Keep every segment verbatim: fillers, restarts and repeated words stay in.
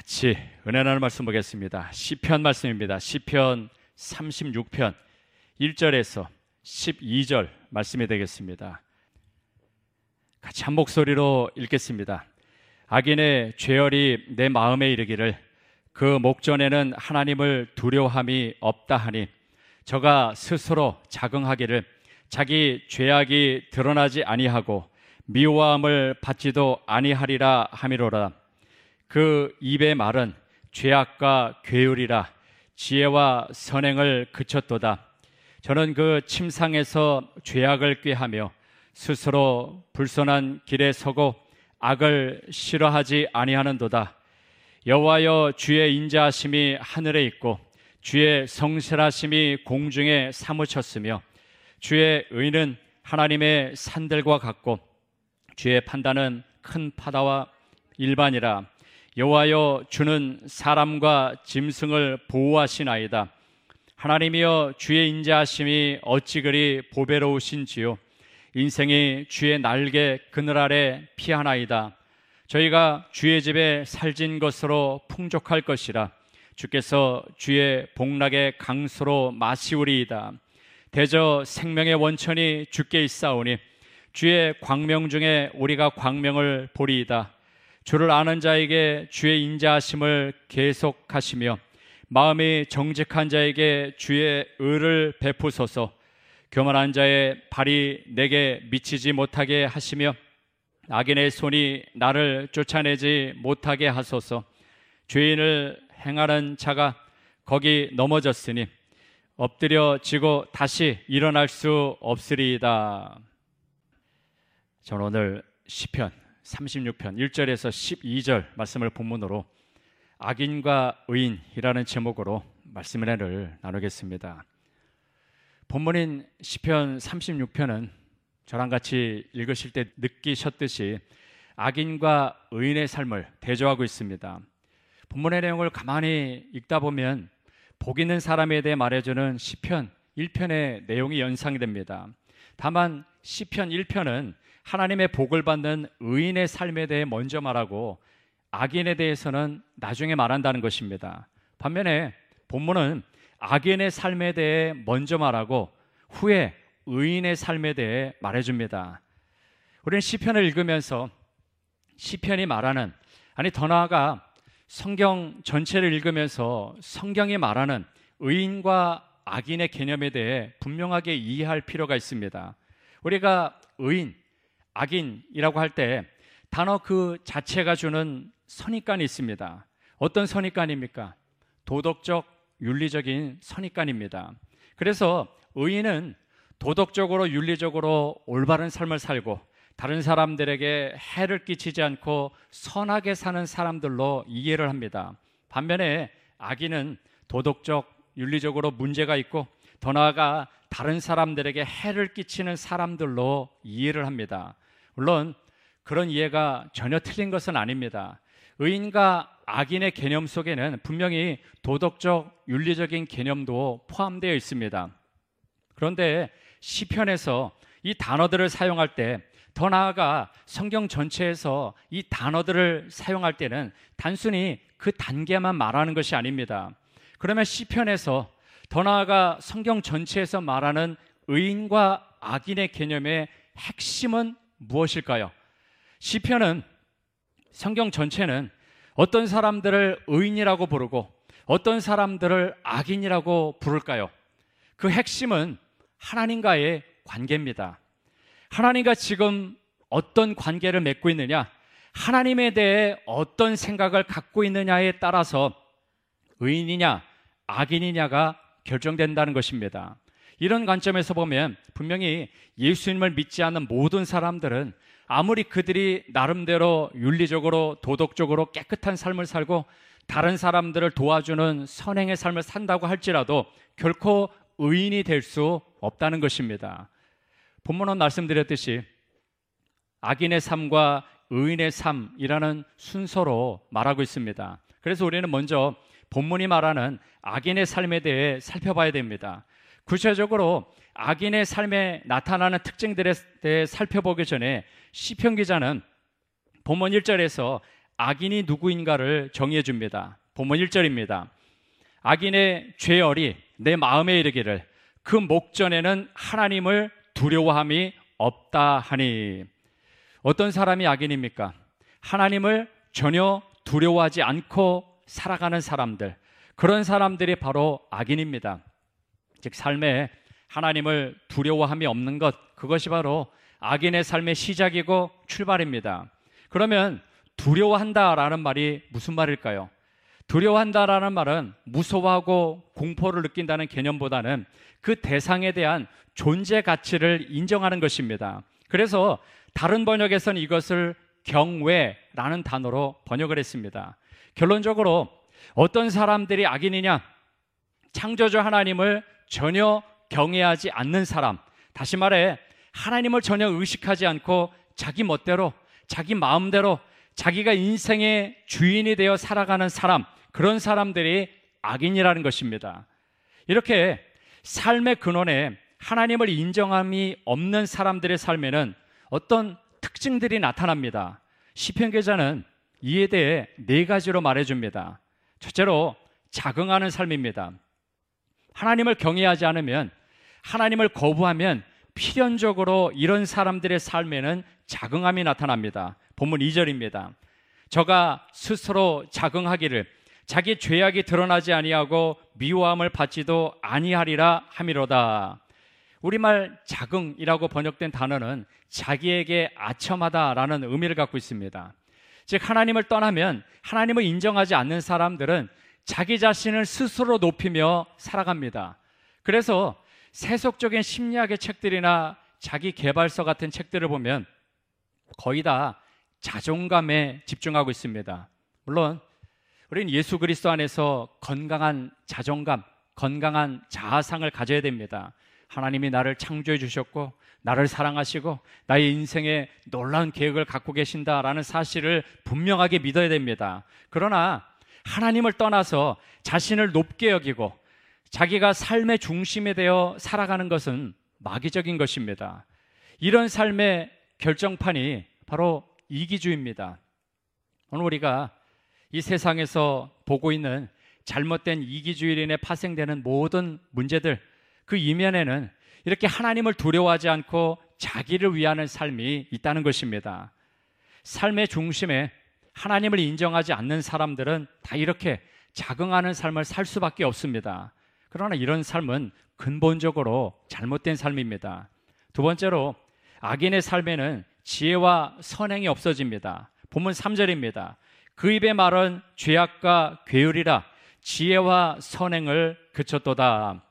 같이 은혜 나눌 말씀 보겠습니다. 시편 말씀입니다. 시편 삼십육 편 일 절에서 십이 절 말씀이 되겠습니다. 같이 한 목소리로 읽겠습니다. 악인의 죄열이 내 마음에 이르기를 그 목전에는 하나님을 두려워함이 없다 하니 저가 스스로 자긍하기를 자기 죄악이 드러나지 아니하고 미워함을 받지도 아니하리라 하미로라. 그 입의 말은 죄악과 괴율이라 지혜와 선행을 그쳤도다. 저는 그 침상에서 죄악을 꾀하며 스스로 불손한 길에 서고 악을 싫어하지 아니하는도다. 여호와여, 주의 인자하심이 하늘에 있고 주의 성실하심이 공중에 사무쳤으며 주의 의는 하나님의 산들과 같고 주의 판단은 큰 바다와 일반이라. 여호와여, 주는 사람과 짐승을 보호하시나이다. 하나님이여, 주의 인자하심이 어찌 그리 보배로우신지요. 인생이 주의 날개 그늘 아래 피하나이다. 저희가 주의 집에 살진 것으로 풍족할 것이라. 주께서 주의 복락의 강수로 마시우리이다. 대저 생명의 원천이 주께 있사오니 주의 광명 중에 우리가 광명을 보리이다. 주를 아는 자에게 주의 인자하심을 계속하시며 마음이 정직한 자에게 주의 의를 베푸소서. 교만한 자의 발이 내게 미치지 못하게 하시며 악인의 손이 나를 쫓아내지 못하게 하소서. 죄인을 행하는 자가 거기 넘어졌으니 엎드려지고 다시 일어날 수 없으리이다. 저는 오늘 시편 삼십육 편 일 절에서 십이 절 말씀을 본문으로 악인과 의인이라는 제목으로 말씀을 나누겠습니다. 본문인 시편 삼십육 편은 저랑 같이 읽으실 때 느끼셨듯이 악인과 의인의 삶을 대조하고 있습니다. 본문의 내용을 가만히 읽다 보면 복 있는 사람에 대해 말해주는 시편 일 편의 내용이 연상이 됩니다. 다만 시편 일 편은 하나님의 복을 받는 의인의 삶에 대해 먼저 말하고 악인에 대해서는 나중에 말한다는 것입니다. 반면에 본문은 악인의 삶에 대해 먼저 말하고 후에 의인의 삶에 대해 말해줍니다. 우리는 시편을 읽으면서 시편이 말하는, 아니 더 나아가 성경 전체를 읽으면서 성경이 말하는 의인과 악인의 개념에 대해 분명하게 이해할 필요가 있습니다. 우리가 의인, 악인이라고 할 때 단어 그 자체가 주는 선입관이 있습니다. 어떤 선입관입니까? 도덕적, 윤리적인 선입관입니다. 그래서 의인은 도덕적으로, 윤리적으로 올바른 삶을 살고 다른 사람들에게 해를 끼치지 않고 선하게 사는 사람들로 이해를 합니다. 반면에 악인은 도덕적, 윤리적으로 문제가 있고 더 나아가 다른 사람들에게 해를 끼치는 사람들로 이해를 합니다. 물론 그런 이해가 전혀 틀린 것은 아닙니다. 의인과 악인의 개념 속에는 분명히 도덕적, 윤리적인 개념도 포함되어 있습니다. 그런데 시편에서 이 단어들을 사용할 때, 더 나아가 성경 전체에서 이 단어들을 사용할 때는 단순히 그 단계만 말하는 것이 아닙니다. 그러면 시편에서 더 나아가 성경 전체에서 말하는 의인과 악인의 개념의 핵심은 무엇일까요? 시편은, 성경 전체는 어떤 사람들을 의인이라고 부르고 어떤 사람들을 악인이라고 부를까요? 그 핵심은 하나님과의 관계입니다. 하나님과 지금 어떤 관계를 맺고 있느냐, 하나님에 대해 어떤 생각을 갖고 있느냐에 따라서 의인이냐 악인이냐가 결정된다는 것입니다. 이런 관점에서 보면 분명히 예수님을 믿지 않는 모든 사람들은 아무리 그들이 나름대로 윤리적으로 도덕적으로 깨끗한 삶을 살고 다른 사람들을 도와주는 선행의 삶을 산다고 할지라도 결코 의인이 될 수 없다는 것입니다. 본문은 말씀드렸듯이 악인의 삶과 의인의 삶이라는 순서로 말하고 있습니다. 그래서 우리는 먼저 본문이 말하는 악인의 삶에 대해 살펴봐야 됩니다. 구체적으로 악인의 삶에 나타나는 특징들에 대해 살펴보기 전에 시편 기자는 본문 일 절에서 악인이 누구인가를 정의해 줍니다. 본문 일 절입니다. 악인의 죄열이 내 마음에 이르기를 그 목전에는 하나님을 두려워함이 없다 하니. 어떤 사람이 악인입니까? 하나님을 전혀 두려워하지 않고 살아가는 사람들, 그런 사람들이 바로 악인입니다. 즉 삶에 하나님을 두려워함이 없는 것, 그것이 바로 악인의 삶의 시작이고 출발입니다. 그러면 두려워한다라는 말이 무슨 말일까요? 두려워한다라는 말은 무서워하고 공포를 느낀다는 개념보다는 그 대상에 대한 존재 가치를 인정하는 것입니다. 그래서 다른 번역에서는 이것을 경외라는 단어로 번역을 했습니다. 결론적으로 어떤 사람들이 악인이냐? 창조주 하나님을 전혀 경외하지 않는 사람, 다시 말해 하나님을 전혀 의식하지 않고 자기 멋대로, 자기 마음대로 자기가 인생의 주인이 되어 살아가는 사람, 그런 사람들이 악인이라는 것입니다. 이렇게 삶의 근원에 하나님을 인정함이 없는 사람들의 삶에는 어떤 특징들이 나타납니다. 시편 기자는 이에 대해 네 가지로 말해줍니다. 첫째로 자긍하는 삶입니다. 하나님을 경외하지 않으면, 하나님을 거부하면 필연적으로 이런 사람들의 삶에는 자긍함이 나타납니다. 본문 이 절입니다. 저가 스스로 자긍하기를 자기 죄악이 드러나지 아니하고 미워함을 받지도 아니하리라 함이로다. 우리말 자긍이라고 번역된 단어는 자기에게 아첨하다라는 의미를 갖고 있습니다. 즉 하나님을 떠나면, 하나님을 인정하지 않는 사람들은 자기 자신을 스스로 높이며 살아갑니다. 그래서 세속적인 심리학의 책들이나 자기 개발서 같은 책들을 보면 거의 다 자존감에 집중하고 있습니다. 물론 우리는 예수 그리스도 안에서 건강한 자존감, 건강한 자아상을 가져야 됩니다. 하나님이 나를 창조해 주셨고 나를 사랑하시고 나의 인생에 놀라운 계획을 갖고 계신다라는 사실을 분명하게 믿어야 됩니다. 그러나 하나님을 떠나서 자신을 높게 여기고 자기가 삶의 중심에 되어 살아가는 것은 마귀적인 것입니다. 이런 삶의 결정판이 바로 이기주의입니다. 오늘 우리가 이 세상에서 보고 있는 잘못된 이기주의로 인해 파생되는 모든 문제들, 그 이면에는 이렇게 하나님을 두려워하지 않고 자기를 위하는 삶이 있다는 것입니다. 삶의 중심에 하나님을 인정하지 않는 사람들은 다 이렇게 자긍하는 삶을 살 수밖에 없습니다. 그러나 이런 삶은 근본적으로 잘못된 삶입니다. 두 번째로 악인의 삶에는 지혜와 선행이 없어집니다. 본문 삼 절입니다. 그 입의 말은 죄악과 괴율이라 지혜와 선행을 그쳤도다.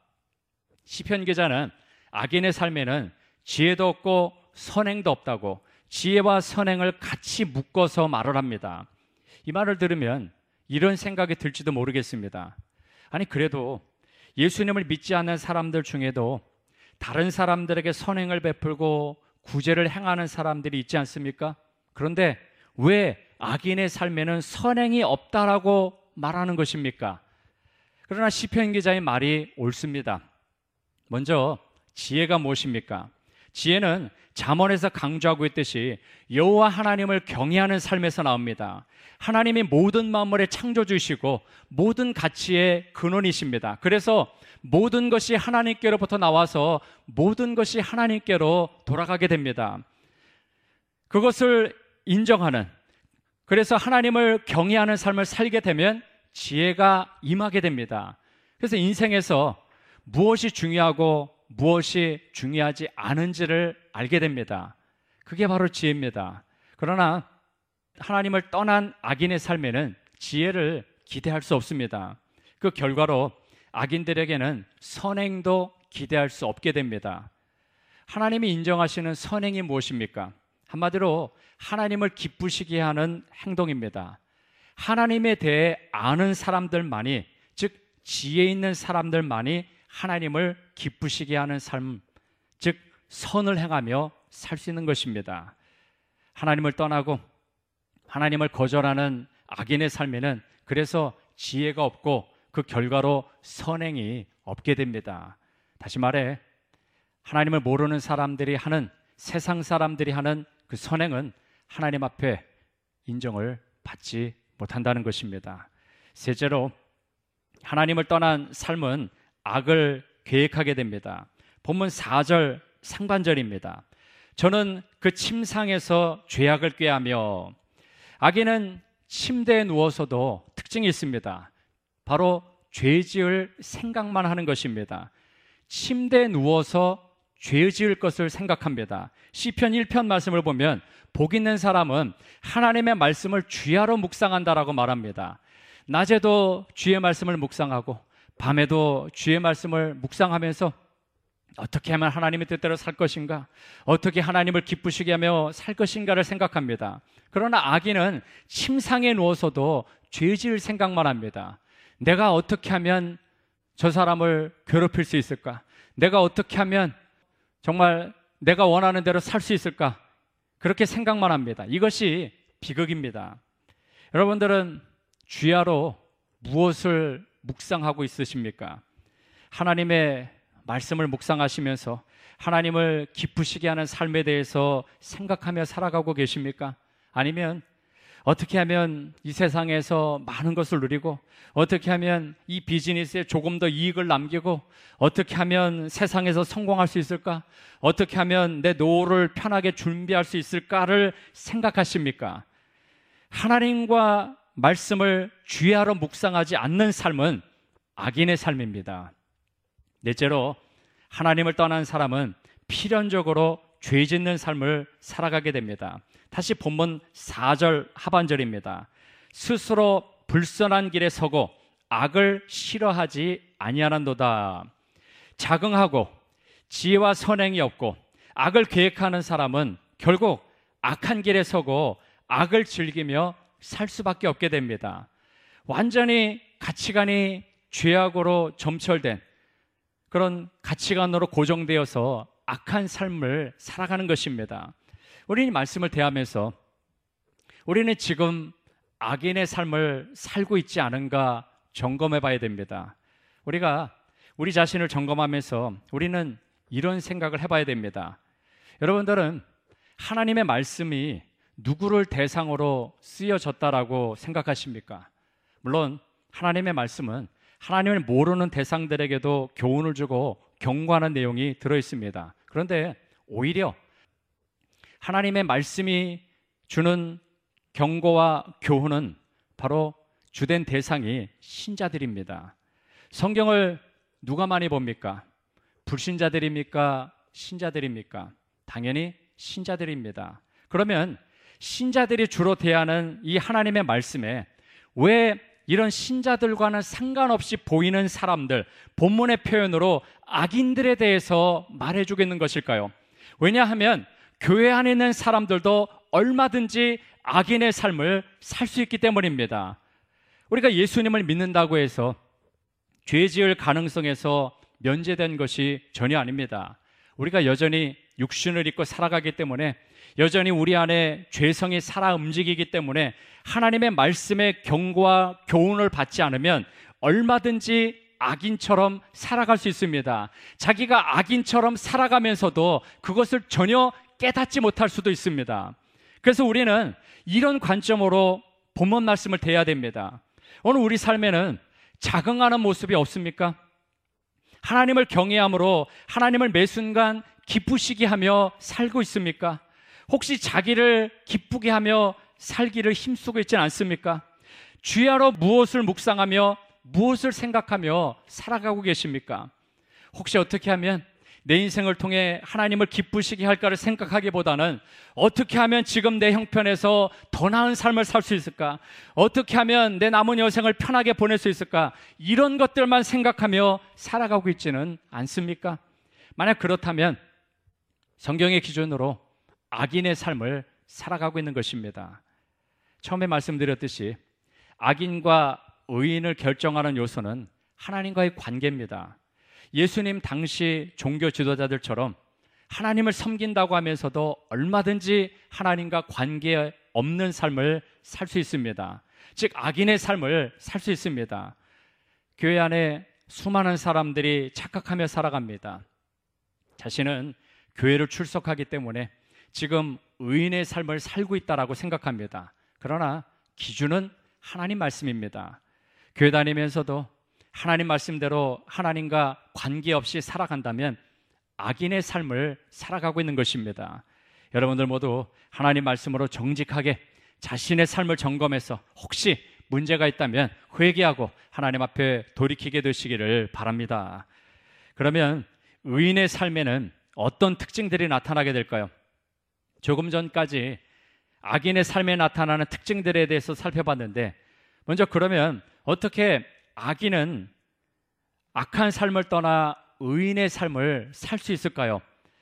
시편 기자는 악인의 삶에는 지혜도 없고 선행도 없다고 지혜와 선행을 같이 묶어서 말을 합니다. 이 말을 들으면 이런 생각이 들지도 모르겠습니다. 아니 그래도 예수님을 믿지 않는 사람들 중에도 다른 사람들에게 선행을 베풀고 구제를 행하는 사람들이 있지 않습니까? 그런데 왜 악인의 삶에는 선행이 없다라고 말하는 것입니까? 그러나 시편 기자의 말이 옳습니다. 먼저 지혜가 무엇입니까? 지혜는 잠언에서 강조하고 있듯이 여호와 하나님을 경외하는 삶에서 나옵니다. 하나님이 모든 만물의 창조주이시고 모든 가치의 근원이십니다. 그래서 모든 것이 하나님께로부터 나와서 모든 것이 하나님께로 돌아가게 됩니다. 그것을 인정하는, 그래서 하나님을 경외하는 삶을 살게 되면 지혜가 임하게 됩니다. 그래서 인생에서 무엇이 중요하고 무엇이 중요하지 않은지를 알게 됩니다. 그게 바로 지혜입니다. 그러나 하나님을 떠난 악인의 삶에는 지혜를 기대할 수 없습니다. 그 결과로 악인들에게는 선행도 기대할 수 없게 됩니다. 하나님이 인정하시는 선행이 무엇입니까? 한마디로 하나님을 기쁘시게 하는 행동입니다. 하나님에 대해 아는 사람들만이, 즉 지혜 있는 사람들만이 하나님을 기쁘시게 하는 삶, 즉 선을 행하며 살 수 있는 것입니다. 하나님을 떠나고 하나님을 거절하는 악인의 삶에는 그래서 지혜가 없고 그 결과로 선행이 없게 됩니다. 다시 말해 하나님을 모르는 사람들이 하는, 세상 사람들이 하는 그 선행은 하나님 앞에 인정을 받지 못한다는 것입니다. 셋째로, 하나님을 떠난 삶은 악을 계획하게 됩니다. 본문 사 절 상반절입니다. 저는 그 침상에서 죄악을 꾀하며, 악인은 침대에 누워서도 특징이 있습니다. 바로 죄 지을 생각만 하는 것입니다. 침대에 누워서 죄 지을 것을 생각합니다. 시편 일 편 말씀을 보면 복 있는 사람은 하나님의 말씀을 주야로 묵상한다라고 말합니다. 낮에도 주의 말씀을 묵상하고 밤에도 주의 말씀을 묵상하면서 어떻게 하면 하나님의 뜻대로 살 것인가, 어떻게 하나님을 기쁘시게 하며 살 것인가를 생각합니다. 그러나 악인은 침상에 누워서도 죄 지을 생각만 합니다. 내가 어떻게 하면 저 사람을 괴롭힐 수 있을까? 내가 어떻게 하면 정말 내가 원하는 대로 살 수 있을까? 그렇게 생각만 합니다. 이것이 비극입니다. 여러분들은 주야로 무엇을 묵상하고 있으십니까? 하나님의 말씀을 묵상하시면서 하나님을 기쁘시게 하는 삶에 대해서 생각하며 살아가고 계십니까? 아니면 어떻게 하면 이 세상에서 많은 것을 누리고, 어떻게 하면 이 비즈니스에 조금 더 이익을 남기고, 어떻게 하면 세상에서 성공할 수 있을까? 어떻게 하면 내 노후를 편하게 준비할 수 있을까를 생각하십니까? 하나님과 말씀을 주야로 묵상하지 않는 삶은 악인의 삶입니다. 넷째로, 하나님을 떠난 사람은 필연적으로 죄 짓는 삶을 살아가게 됩니다. 다시 본문 사 절 하반절입니다. 스스로 불선한 길에 서고 악을 싫어하지 아니하는도다. 자긍하고 지혜와 선행이 없고 악을 계획하는 사람은 결국 악한 길에 서고 악을 즐기며 살 수밖에 없게 됩니다. 완전히 가치관이 죄악으로 점철된 그런 가치관으로 고정되어서 악한 삶을 살아가는 것입니다. 우리는 이 말씀을 대하면서 우리는 지금 악인의 삶을 살고 있지 않은가 점검해 봐야 됩니다. 우리가 우리 자신을 점검하면서 우리는 이런 생각을 해봐야 됩니다. 여러분들은 하나님의 말씀이 누구를 대상으로 쓰여졌다라고 생각하십니까? 물론 하나님의 말씀은 하나님을 모르는 대상들에게도 교훈을 주고 경고하는 내용이 들어있습니다. 그런데 오히려 하나님의 말씀이 주는 경고와 교훈은 바로 주된 대상이 신자들입니다. 성경을 누가 많이 봅니까? 불신자들입니까? 신자들입니까? 당연히 신자들입니다. 그러면 신자들이 주로 대하는 이 하나님의 말씀에 왜 이런 신자들과는 상관없이 보이는 사람들, 본문의 표현으로 악인들에 대해서 말해주겠는 것일까요? 왜냐하면 교회 안에 있는 사람들도 얼마든지 악인의 삶을 살 수 있기 때문입니다. 우리가 예수님을 믿는다고 해서 죄 지을 가능성에서 면제된 것이 전혀 아닙니다. 우리가 여전히 육신을 입고 살아가기 때문에, 여전히 우리 안에 죄성이 살아 움직이기 때문에 하나님의 말씀의 경고와 교훈을 받지 않으면 얼마든지 악인처럼 살아갈 수 있습니다. 자기가 악인처럼 살아가면서도 그것을 전혀 깨닫지 못할 수도 있습니다. 그래서 우리는 이런 관점으로 본문 말씀을 대해야 됩니다. 오늘 우리 삶에는 자긍하는 모습이 없습니까? 하나님을 경외함으로 하나님을 매 순간 기쁘시게 하며 살고 있습니까? 혹시 자기를 기쁘게 하며 살기를 힘쓰고 있지는 않습니까? 주야로 무엇을 묵상하며 무엇을 생각하며 살아가고 계십니까? 혹시 어떻게 하면 내 인생을 통해 하나님을 기쁘시게 할까를 생각하기보다는 어떻게 하면 지금 내 형편에서 더 나은 삶을 살 수 있을까? 어떻게 하면 내 남은 여생을 편하게 보낼 수 있을까? 이런 것들만 생각하며 살아가고 있지는 않습니까? 만약 그렇다면 성경의 기준으로 악인의 삶을 살아가고 있는 것입니다. 처음에 말씀드렸듯이 악인과 의인을 결정하는 요소는 하나님과의 관계입니다. 예수님 당시 종교 지도자들처럼 하나님을 섬긴다고 하면서도 얼마든지 하나님과 관계 없는 삶을 살 수 있습니다. 즉 악인의 삶을 살 수 있습니다. 교회 안에 수많은 사람들이 착각하며 살아갑니다. 자신은 교회를 출석하기 때문에 지금 의인의 삶을 살고 있다라고 생각합니다. 그러나 기준은 하나님 말씀입니다. 교회 다니면서도 하나님 말씀대로 하나님과 관계없이 살아간다면 악인의 삶을 살아가고 있는 것입니다. 여러분들 모두 하나님 말씀으로 정직하게 자신의 삶을 점검해서 혹시 문제가 있다면 회개하고 하나님 앞에 돌이키게 되시기를 바랍니다. 그러면 의인의 삶에는 어떤 특징들이 나타나게 될까요? 조금 전까지 악인의 삶에 나타나는 특징들에 대해서 살펴봤는데, 먼저 그러면 어떻게 악인은 악한 삶을 떠나 의인의 삶을 살 수 있을까요?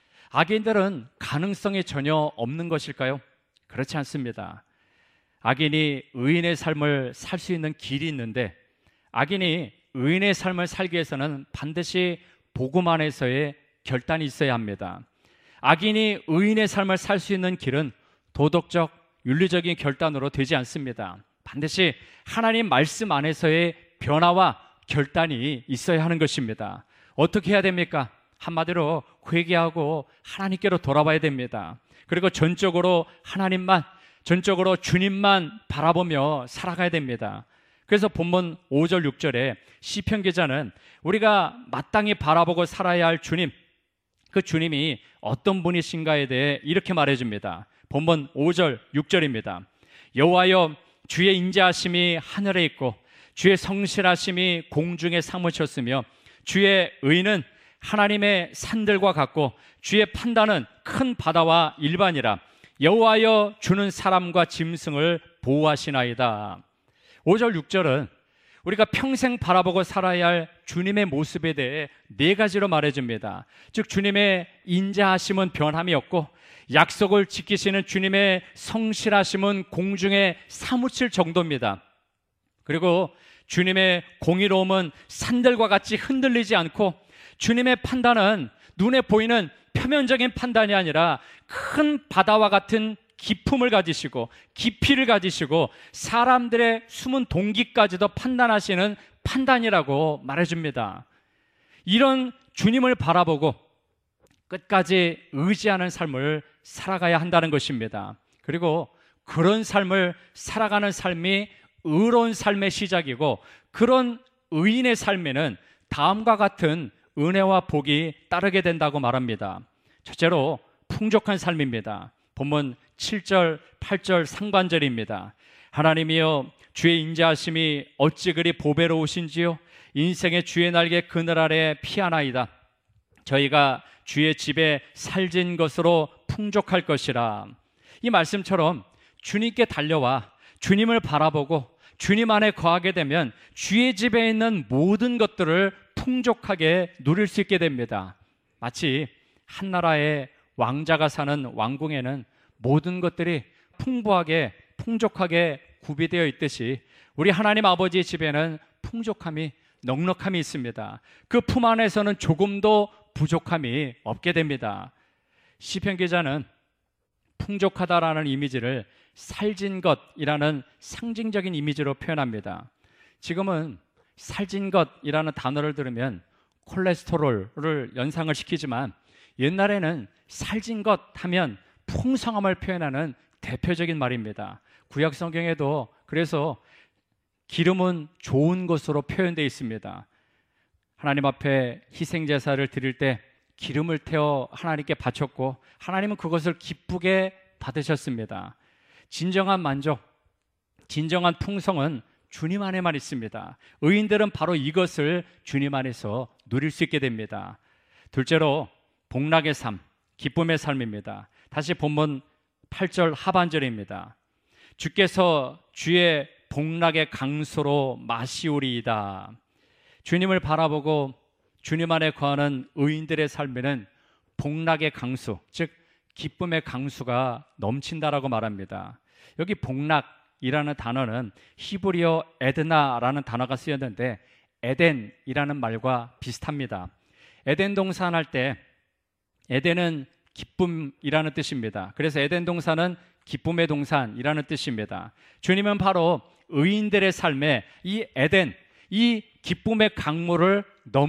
악인들은 가능성이 전혀 없는 것일까요? 그렇지 않습니다. 악인이 의인의 삶을 살 수 있는 길이 있는데, 악인이 의인의 삶을 살기 위해서는 반드시 복음 안에서의 결단이 있어야 합니다. 악인이 의인의 삶을 살 수 있는 길은 도덕적, 윤리적인 결단으로 되지 않습니다. 반드시 하나님 말씀 안에서의 변화와 결단이 있어야 하는 것입니다. 어떻게 해야 됩니까? 한마디로 회개하고 하나님께로 돌아와야 됩니다. 그리고 전적으로 하나님만, 전적으로 주님만 바라보며 살아가야 됩니다. 그래서 본문 오 절 육 절에 시편 기자는 우리가 마땅히 바라보고 살아야 할 주님, 그 주님이 어떤 분이신가에 대해 이렇게 말해줍니다. 본문 오 절 육 절입니다. 여호와여, 주의 인자하심이 하늘에 있고 주의 성실하심이 공중에 사무쳤으며 주의 의는 하나님의 산들과 같고 주의 판단은 큰 바다와 일반이라. 여호와여, 주는 사람과 짐승을 보호하시나이다. 오 절 육 절은 우리가 평생 바라보고 살아야 할 주님의 모습에 대해 네 가지로 말해줍니다. 즉 주님의 인자하심은 변함이 없고 약속을 지키시는 주님의 성실하심은 공중에 사무칠 정도입니다. 그리고 주님의 공의로움은 산들과 같이 흔들리지 않고, 주님의 판단은 눈에 보이는 표면적인 판단이 아니라 큰 바다와 같은 깊음을 가지시고 깊이를 가지시고 사람들의 숨은 동기까지도 판단하시는 판단이라고 말해줍니다. 이런 주님을 바라보고 끝까지 의지하는 삶을 살아가야 한다는 것입니다. 그리고 그런 삶을 살아가는 삶이 의로운 삶의 시작이고, 그런 의인의 삶에는 다음과 같은 은혜와 복이 따르게 된다고 말합니다. 첫째로 풍족한 삶입니다. 본문 칠 절, 팔 절 상반절입니다. 하나님이여, 주의 인자하심이 어찌 그리 보배로우신지요. 인생의 주의 날개 그늘 아래 피하나이다. 저희가 주의 집에 살진 것으로 풍족할 것이라. 이 말씀처럼 주님께 달려와 주님을 바라보고 주님 안에 거하게 되면 주의 집에 있는 모든 것들을 풍족하게 누릴 수 있게 됩니다. 마치 한 나라의 왕자가 사는 왕궁에는 모든 것들이 풍부하게 풍족하게 구비되어 있듯이 우리 하나님 아버지의 집에는 풍족함이, 넉넉함이 있습니다. 그 품 안에서는 조금도 부족함이 없게 됩니다. 시편 기자는 풍족하다라는 이미지를 살진 것이라는 상징적인 이미지로 표현합니다. 지금은 살진 것이라는 단어를 들으면 콜레스테롤을 연상을 시키지만, 옛날에는 살진 것 하면 풍성함을 표현하는 대표적인 말입니다. 구약 성경에도 그래서 기름은 좋은 것으로 표현되어 있습니다. 하나님 앞에 희생제사를 드릴 때 기름을 태워 하나님께 바쳤고, 하나님은 그것을 기쁘게 받으셨습니다. 진정한 만족, 진정한 풍성은 주님 안에만 있습니다. 의인들은 바로 이것을 주님 안에서 누릴 수 있게 됩니다. 둘째로 복락의 삶, 기쁨의 삶입니다. 다시 본문 팔 절 하반절입니다. 주께서 주의 복락의 강수로 마시오리이다. 주님을 바라보고 주님 안에 거하는 의인들의 삶에는 복락의 강수, 즉 기쁨의 강수가 넘친다라고 말합니다. 여기 복락이라는 단어는 히브리어 에드나라는 단어가 쓰였는데 에덴이라는 말과 비슷합니다. 에덴 동산 할 때 에덴은 기쁨이라는 뜻입니다. 그래서 에덴 동산은 기쁨의 동산이라는 뜻입니다. 주님은 바로 의인들의 삶에 이 에덴, 이 기쁨의 강물을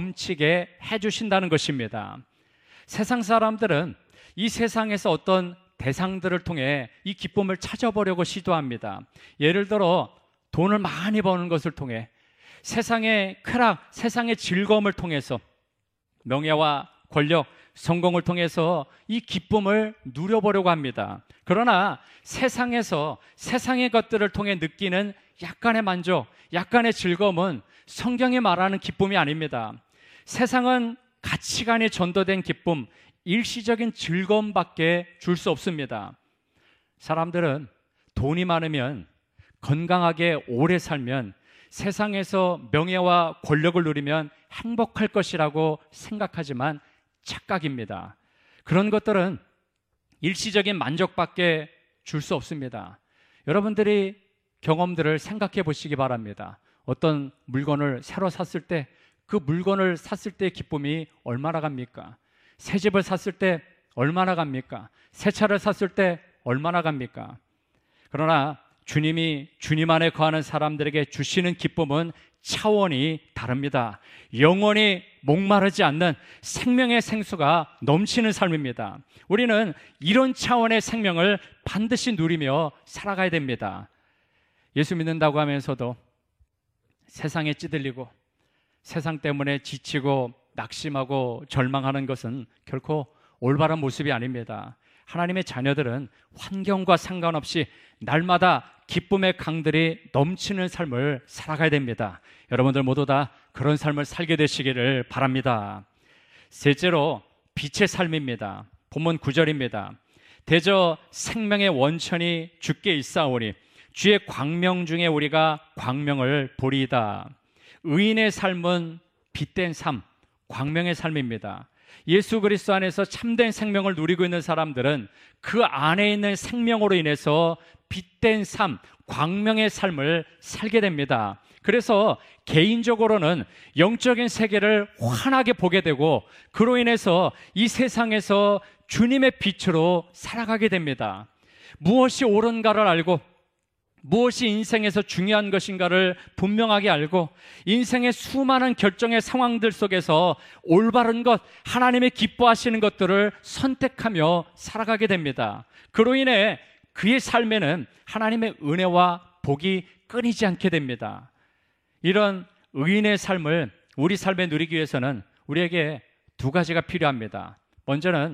넘치게 해주신다는 것입니다. 세상 사람들은 이 세상에서 어떤 대상들을 통해 이 기쁨을 찾아보려고 시도합니다. 예를 들어 돈을 많이 버는 것을 통해, 세상의 쾌락, 세상의 즐거움을 통해서, 명예와 권력, 성공을 통해서 이 기쁨을 누려보려고 합니다. 그러나 세상에서 세상의 것들을 통해 느끼는 약간의 만족, 약간의 즐거움은 성경이 말하는 기쁨이 아닙니다. 세상은 가치관이 전도된 기쁨, 일시적인 즐거움밖에 줄 수 없습니다. 사람들은 돈이 많으면, 건강하게 오래 살면, 세상에서 명예와 권력을 누리면 행복할 것이라고 생각하지만 착각입니다. 그런 것들은 일시적인 만족밖에 줄 수 없습니다. 여러분들이 경험들을 생각해 보시기 바랍니다. 어떤 물건을 새로 샀을 때 그 물건을 샀을 때의 기쁨이 얼마나 갑니까? 새 집을 샀을 때 얼마나 갑니까? 새 차를 샀을 때 얼마나 갑니까? 그러나 주님이 주님 안에 거하는 사람들에게 주시는 기쁨은 차원이 다릅니다. 영원히 목마르지 않는 생명의 생수가 넘치는 삶입니다. 우리는 이런 차원의 생명을 반드시 누리며 살아가야 됩니다. 예수 믿는다고 하면서도 세상에 찌들리고 세상 때문에 지치고 낙심하고 절망하는 것은 결코 올바른 모습이 아닙니다. 하나님의 자녀들은 환경과 상관없이 날마다 기쁨의 강들이 넘치는 삶을 살아가야 됩니다. 여러분들 모두 다 그런 삶을 살게 되시기를 바랍니다. 셋째로 빛의 삶입니다. 본문 구 절입니다. 대저 생명의 원천이 주께 있사오니 주의 광명 중에 우리가 광명을 보리이다. 의인의 삶은 빛된 삶, 광명의 삶입니다. 예수 그리스도 안에서 참된 생명을 누리고 있는 사람들은 그 안에 있는 생명으로 인해서 빛된 삶, 광명의 삶을 살게 됩니다. 그래서 개인적으로는 영적인 세계를 환하게 보게 되고, 그로 인해서 이 세상에서 주님의 빛으로 살아가게 됩니다. 무엇이 옳은가를 알고, 무엇이 인생에서 중요한 것인가를 분명하게 알고, 인생의 수많은 결정의 상황들 속에서 올바른 것, 하나님의 기뻐하시는 것들을 선택하며 살아가게 됩니다. 그로 인해 그의 삶에는 하나님의 은혜와 복이 끊이지 않게 됩니다. 이런 의인의 삶을 우리 삶에 누리기 위해서는 우리에게 두 가지가 필요합니다. 먼저는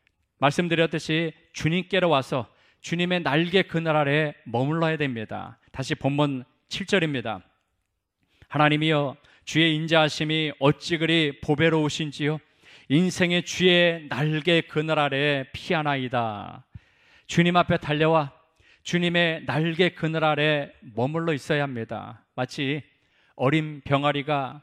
말씀드렸듯이 주님께로 와서 주님의 날개 그늘 아래 머물러야 됩니다. 다시 본문 칠 절입니다. 하나님이여 주의 인자하심이 어찌 그리 보배로우신지요, 인생의 주의 날개 그늘 아래 피하나이다. 주님 앞에 달려와 주님의 날개 그늘 아래 머물러 있어야 합니다. 마치 어린 병아리가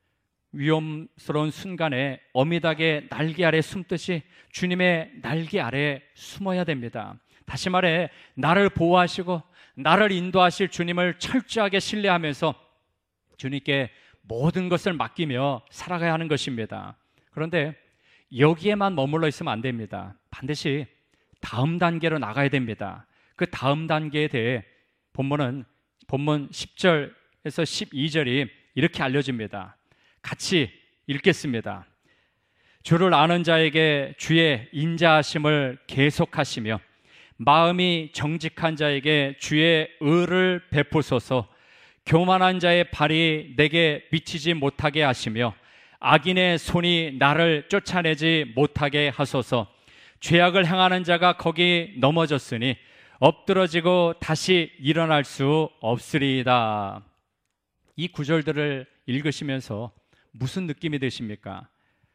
위험스러운 순간에 어미닭의 날개 아래 숨듯이 주님의 날개 아래 숨어야 됩니다. 다시 말해, 나를 보호하시고 나를 인도하실 주님을 철저하게 신뢰하면서 주님께 모든 것을 맡기며 살아가야 하는 것입니다. 그런데 여기에만 머물러 있으면 안 됩니다. 반드시 다음 단계로 나가야 됩니다. 그 다음 단계에 대해 본문은 본문 십 절에서 십이 절이 이렇게 알려집니다. 같이 읽겠습니다. 주를 아는 자에게 주의 인자하심을 계속하시며 마음이 정직한 자에게 주의 의를 베푸소서. 교만한 자의 발이 내게 미치지 못하게 하시며 악인의 손이 나를 쫓아내지 못하게 하소서. 죄악을 행하는 자가 거기 넘어졌으니 엎드러지고 다시 일어날 수 없으리이다. 이 구절들을 읽으시면서 무슨 느낌이 드십니까?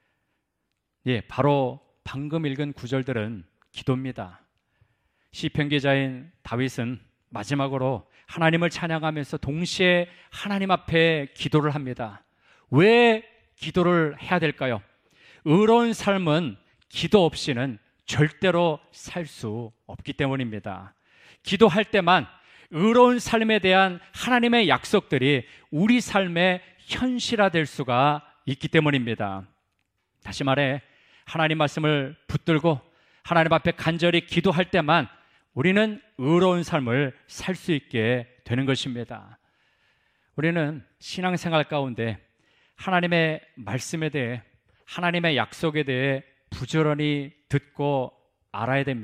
예, 바로 방금 읽은 구절들은 기도입니다. 시편 기자인 다윗은 마지막으로 하나님을 찬양하면서 동시에 하나님 앞에 기도를 합니다. 왜 기도를 해야 될까요? 의로운 삶은 기도 없이는 절대로 살 수 없기 때문입니다. 기도할 때만 의로운 삶에 대한 하나님의 약속들이 우리 삶에 현실화될 수가 있기 때문입니다. 다시 말해, 하나님 말씀을 붙들고 하나님 앞에 간절히 기도할 때만 우리는 의로운 삶을 살 수 있게 되는 것입니다. 우리는 신앙생활 가운데 하나님의 말씀에 대해, 하나님의 약속에 대해 부지런히 듣고 알아야 됩니다.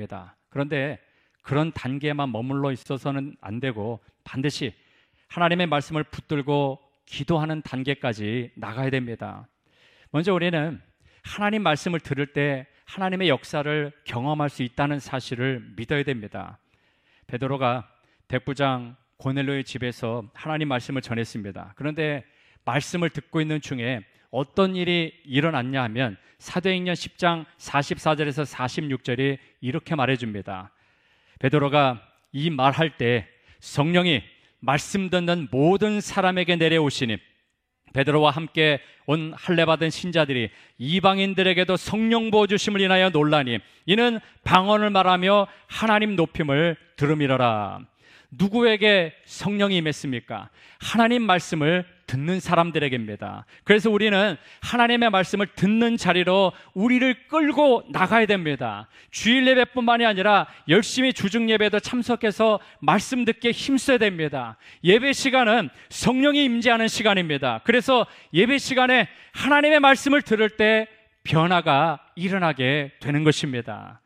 그런데 그런 단계만 머물러 있어서는 안 되고 반드시 하나님의 말씀을 붙들고 기도하는 단계까지 나가야 됩니다. 먼저 우리는 하나님 말씀을 들을 때 하나님의 역사를 경험할 수 있다는 사실을 믿어야 됩니다. 베드로가 백부장 고넬료의 집에서 하나님 말씀을 전했습니다. 그런데 말씀을 듣고 있는 중에 어떤 일이 일어났냐 하면 사도행전 십 장 사십사 절에서 사십육 절이 이렇게 말해줍니다. 베드로가 이 말할 때 성령이 말씀 듣는 모든 사람에게 내려오시니 베드로와 함께 온 할례받은 신자들이 이방인들에게도 성령 부어주심을 인하여 놀라니 이는 방언을 말하며 하나님 높임을 들음이러라. 누구에게 성령이 임했습니까? 하나님 말씀을 듣는 사람들에게입니다. 그래서 우리는 하나님의 말씀을 듣는 자리로 우리를 끌고 나가야 됩니다. 주일 예배뿐만이 아니라 열심히 주중 예배도 참석해서 말씀 듣기에 힘써야 됩니다. 예배 시간은 성령이 임재하는 시간입니다. 그래서 예배 시간에 하나님의 말씀을 들을 때 변화가 일어나게 되는 것입니다.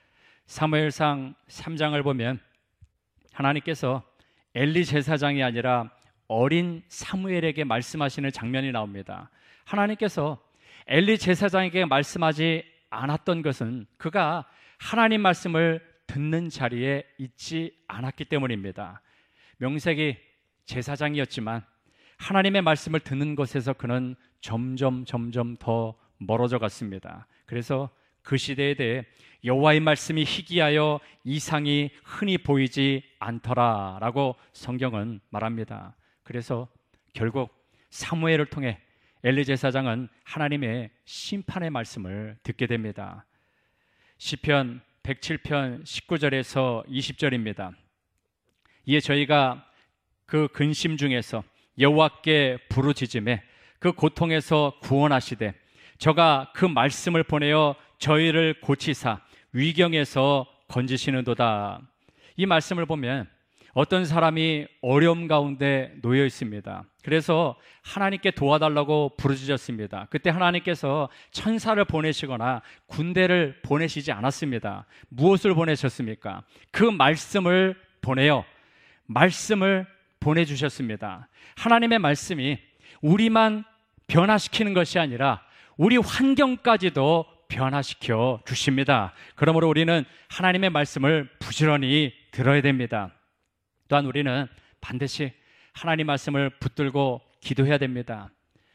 사무엘상 삼 장을 보면 하나님께서 엘리 제사장이 아니라 어린 사무엘에게 말씀하시는 장면이 나옵니다. 하나님께서 엘리 제사장에게 말씀하지 않았던 것은 그가 하나님 말씀을 듣는 자리에 있지 않았기 때문입니다. 명색이 제사장이었지만 하나님의 말씀을 듣는 것에서 그는 점점 점점 더 멀어져 갔습니다. 그래서 그 시대에 대해 여호와의 말씀이 희귀하여 이상이 흔히 보이지 않더라 라고 성경은 말합니다. 그래서 결국 사무엘을 통해 엘리 제사장은 하나님의 심판의 말씀을 듣게 됩니다. 시편 백칠 편 십구 절에서 이십 절입니다. 이에 저희가 그 근심 중에서 여호와께 부르짖음에 그 고통에서 구원하시되 저가 그 말씀을 보내어 저희를 고치사 위경에서 건지시는도다. 이 말씀을 보면 어떤 사람이 어려움 가운데 놓여 있습니다. 그래서 하나님께 도와달라고 부르짖었습니다. 그때 하나님께서 천사를 보내시거나 군대를 보내시지 않았습니다. 무엇을 보내셨습니까? 그 말씀을 보내요. 말씀을 보내주셨습니다. 하나님의 말씀이 우리만 변화시키는 것이 아니라 우리 환경까지도 변화시켜 주십니다. 그러므로 우리는 하나님의 말씀을 부지런히 들어야 됩니다. 또한 우리는 반드시 하나님 말씀을 붙들고 기도해야 됩니다.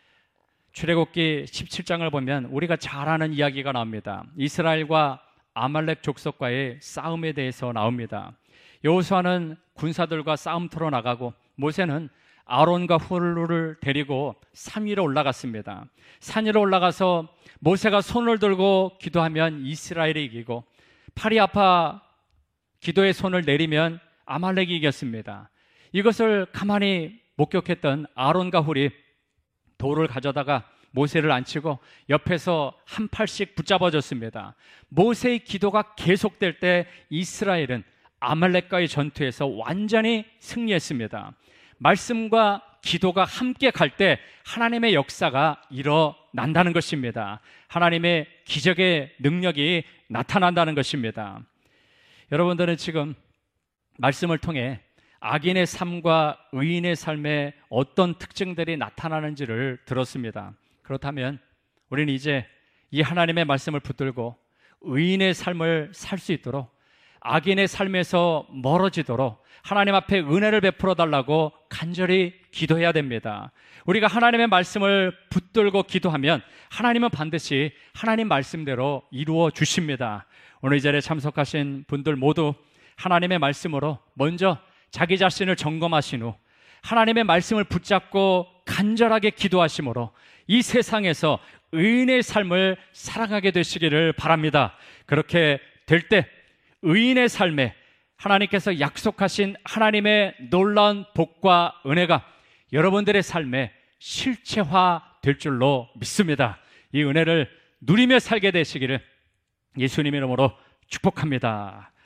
출애굽기 십칠 장을 보면 우리가 잘 아는 이야기가 나옵니다. 이스라엘과 아말렉 족속과의 싸움에 대해서 나옵니다. 여호수아는 군사들과 싸움터로 나가고 모세는 아론과 훌루를 데리고 산 위로 올라갔습니다. 산 위로 올라가서 모세가 손을 들고 기도하면 이스라엘이 이기고 팔이 아파 기도의 손을 내리면 아말렉이 이겼습니다. 이것을 가만히 목격했던 아론과 훌이 돌을 가져다가 모세를 앉히고 옆에서 한 팔씩 붙잡아줬습니다. 모세의 기도가 계속될 때 이스라엘은 아말렉과의 전투에서 완전히 승리했습니다. 말씀과 기도가 함께 갈 때 하나님의 역사가 일어난다는 것입니다. 하나님의 기적의 능력이 나타난다는 것입니다. 여러분들은 지금 말씀을 통해 악인의 삶과 의인의 삶에 어떤 특징들이 나타나는지를 들었습니다. 그렇다면 우리는 이제 이 하나님의 말씀을 붙들고 의인의 삶을 살 수 있도록 악인의 삶에서 멀어지도록 하나님 앞에 은혜를 베풀어 달라고 간절히 기도해야 됩니다. 우리가 하나님의 말씀을 붙들고 기도하면 하나님은 반드시 하나님 말씀대로 이루어 주십니다. 오늘 이 자리에 참석하신 분들 모두 하나님의 말씀으로 먼저 자기 자신을 점검하신 후 하나님의 말씀을 붙잡고 간절하게 기도하심으로 이 세상에서 의인의 삶을 살아가게 되시기를 바랍니다. 그렇게 될 때 의인의 삶에 하나님께서 약속하신 하나님의 놀라운 복과 은혜가 여러분들의 삶에 실체화될 줄로 믿습니다. 이 은혜를 누리며 살게 되시기를 예수님 이름으로 축복합니다.